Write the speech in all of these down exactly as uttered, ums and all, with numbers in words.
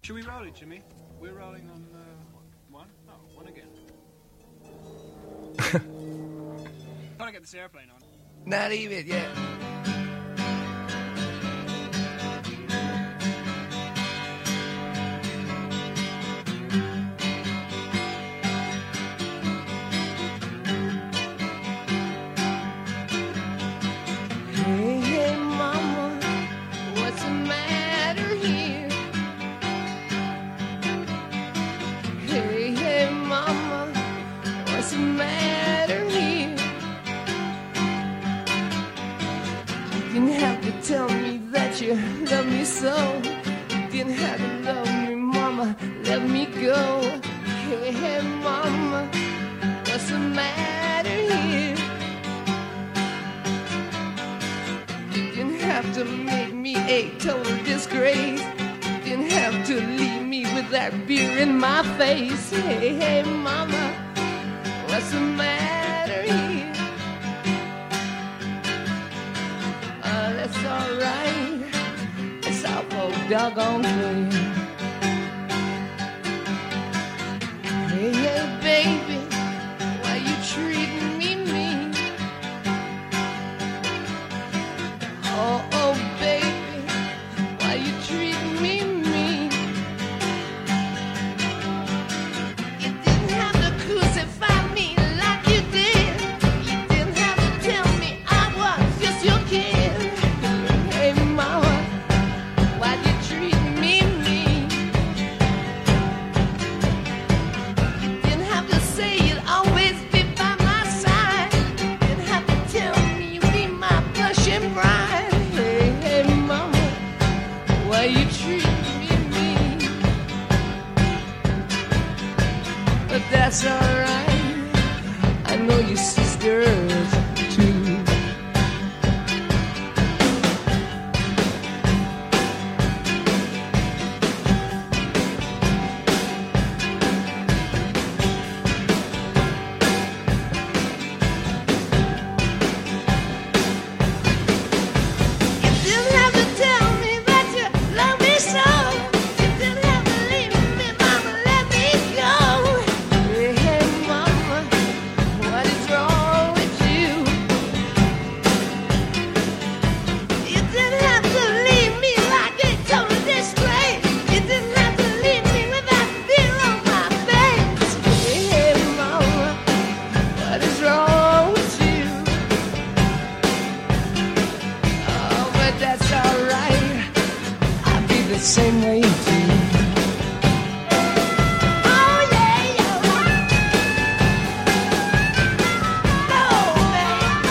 Should we roll it, Jimmy? We're rolling on uh, one? Oh, one again. Gotta get this airplane on. Not even, yeah. Hey, hey, mama, what's the matter here? Hey, hey, mama, what's the matter here? You didn't have to tell me that you love me so. You didn't have to love me, mama, let me go. Hey, hey, mama, what's the matter here? Have to make me a total disgrace. Didn't have to leave me with that beer in my face. Hey, hey, mama, what's the matter here? Uh, that's alright. It's awful doggone clear. Hey, hey, baby, why you treating me mean? Oh, oh, baby, why you treating me mean? You didn't have to crucify me like you did. You didn't have to tell me I was just your kid. Hey, mama, why you treating me mean? You didn't have to say you'd always be by my side. You didn't have to tell me you'd be my blushing bride. Why you treat me mean? But that's alright. I know your sisters too. Same way too. Oh yeah, yeah. No, baby.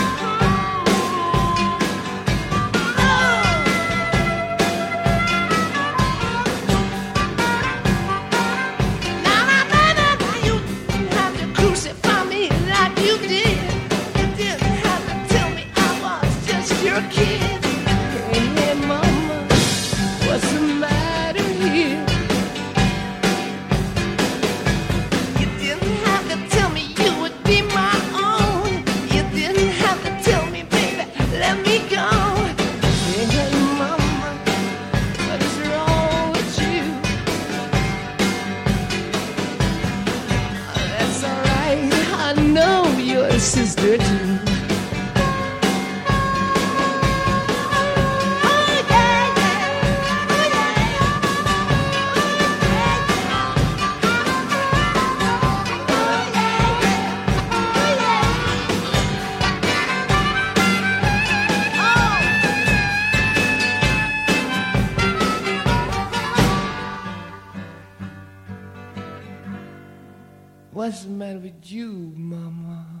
No. Now, now, baby, you didn't have to crucify me like you did. You didn't have to tell me I was just your kid. Hey, hey, mama, what's the matter here? You didn't have to tell me you would be my own. You didn't have to tell me, baby, let me go. Hey, hey, mama, what is wrong with you? Oh, that's alright, I know you're a sister too. What's the matter with you, mama?